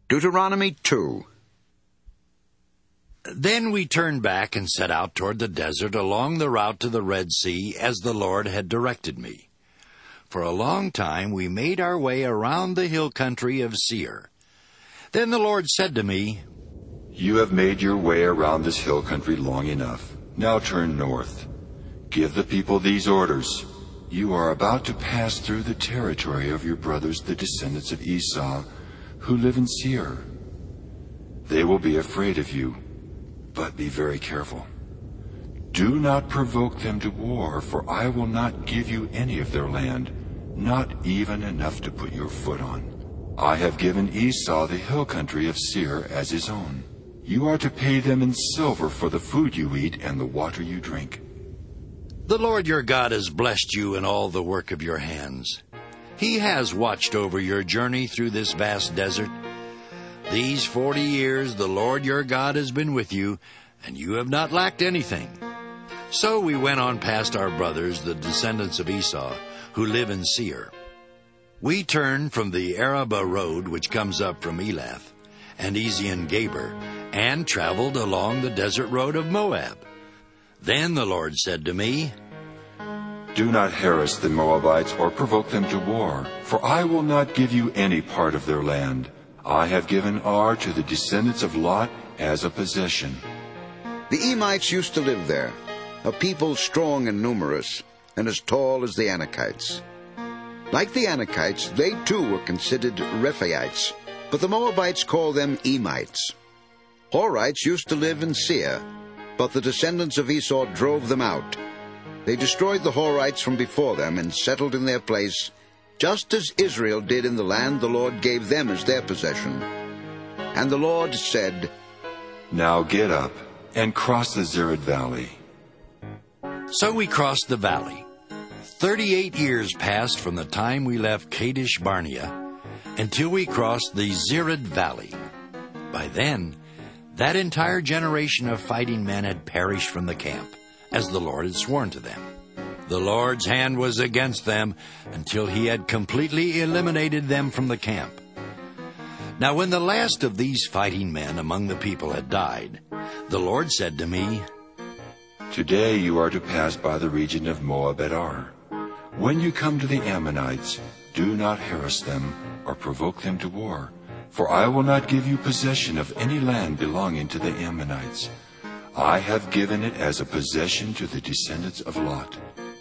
Deuteronomy 2. Then we turned back and set out toward the desert along the route to the Red Sea as the Lord had directed me. For a long time we made our way around the hill country of Seir. Then the Lord said to me, You have made your way around this hill country long enough. Now turn north. Give the people these orders. You are about to pass through the territory of your brothers, the descendants of Esau, who live in Seir. They will be afraid of you, but be very careful. Do not provoke them to war, for I will not give you any of their land, not even enough to put your foot on. I have given Esau the hill country of Seir as his own. You are to pay them in silver for the food you eat and the water you drink. The Lord your God has blessed you in all the work of your hands. He has watched over your journey through this vast desert. These 40 years the Lord your God has been with you, and you have not lacked anything. So we went on past our brothers, the descendants of Esau, who live in Seir. We turned from the Arabah road, which comes up from Elath, and Ezion-Geber, and traveled along the desert road of Moab. Then the Lord said to me, Do not harass the Moabites or provoke them to war, for I will not give you any part of their land. I have given Ar to the descendants of Lot as a possession. The Emites used to live there, a people strong and numerous, and as tall as the Anakites. Like the Anakites, they too were considered Rephaites, but the Moabites called them Emites. Horites used to live in Seir, but the descendants of Esau drove them out. They destroyed the Horites from before them and settled in their place, just as Israel did in the land the Lord gave them as their possession. And the Lord said, Now get up and cross the Zered Valley. So we crossed the valley. 38 years passed from the time we left Kadesh Barnea until we crossed the Zered Valley. By then, that entire generation of fighting men had perished from the camp, as the Lord had sworn to them. The Lord's hand was against them until he had completely eliminated them from the camp. Now when the last of these fighting men among the people had died, the Lord said to me, Today you are to pass by the region of Moab at Ar. When you come to the Ammonites, do not harass them or provoke them to war, for I will not give you possession of any land belonging to the Ammonites. I have given it as a possession to the descendants of Lot.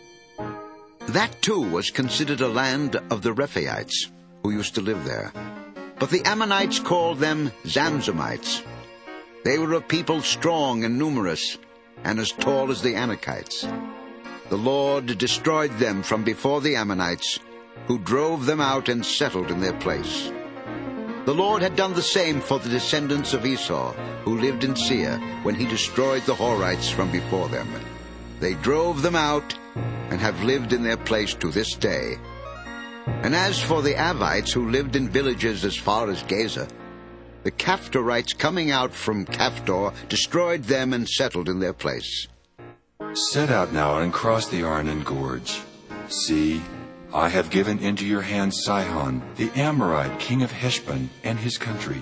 That too was considered a land of the Rephaites, who used to live there. But the Ammonites called them Zamzummites. They were a people strong and numerous, and as tall as the Anakites. The Lord destroyed them from before the Ammonites, who drove them out and settled in their place. The Lord had done the same for the descendants of Esau, who lived in Seir, when he destroyed the Horites from before them. They drove them out and have lived in their place to this day. And as for the Avites, who lived in villages as far as Gaza, the Caphtorites coming out from Caphtor destroyed them and settled in their place. Set out now and cross the Arnon Gorge. See, I have given into your hand Sihon, the Amorite, king of Heshbon, and his country.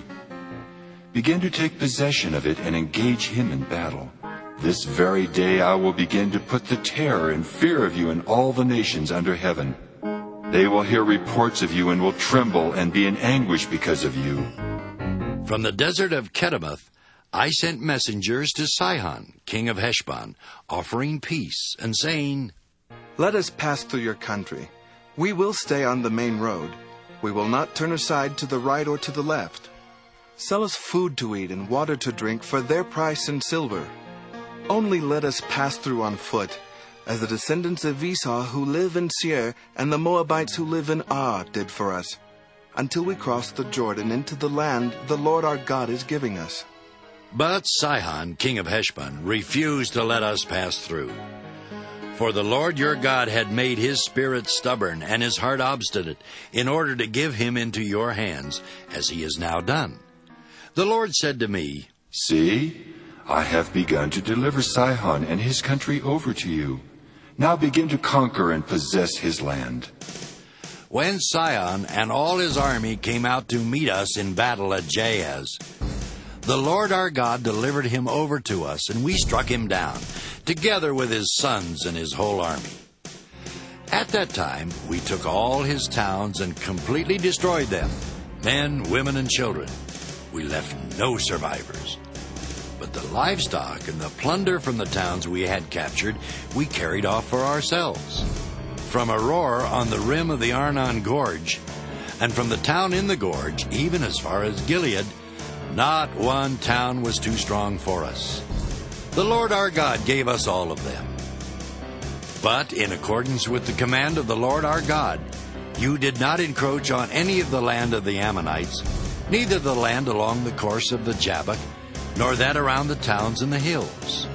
Begin to take possession of it and engage him in battle. This very day I will begin to put the terror and fear of you in all the nations under heaven. They will hear reports of you and will tremble and be in anguish because of you. From the desert of Kedemoth, I sent messengers to Sihon, king of Heshbon, offering peace and saying, Let us pass through your country. We will stay on the main road. We will not turn aside to the right or to the left. Sell us food to eat and water to drink for their price in silver. Only let us pass through on foot, as the descendants of Esau who live in Seir and the Moabites who live in Ar did for us, until we cross the Jordan into the land the Lord our God is giving us. But Sihon, king of Heshbon, refused to let us pass through. For the Lord your God had made his spirit stubborn and his heart obstinate, in order to give him into your hands, as he has now done. The Lord said to me, See, I have begun to deliver Sihon and his country over to you. Now begin to conquer and possess his land. when Sihon and all his army came out to meet us in battle at Jahaz. The Lord our God delivered him over to us, and we struck him down, together with his sons and his whole army. At that time, we took all his towns and completely destroyed them, men, women, and children. We left no survivors. But the livestock and the plunder from the towns we had captured, we carried off for ourselves. From Aroer on the rim of the Arnon Gorge, and from the town in the gorge, even as far as Gilead, not one town was too strong for us. The Lord our God gave us all of them. But in accordance with the command of the Lord our God, you did not encroach on any of the land of the Ammonites, neither the land along the course of the Jabbok, nor that around the towns and the hills.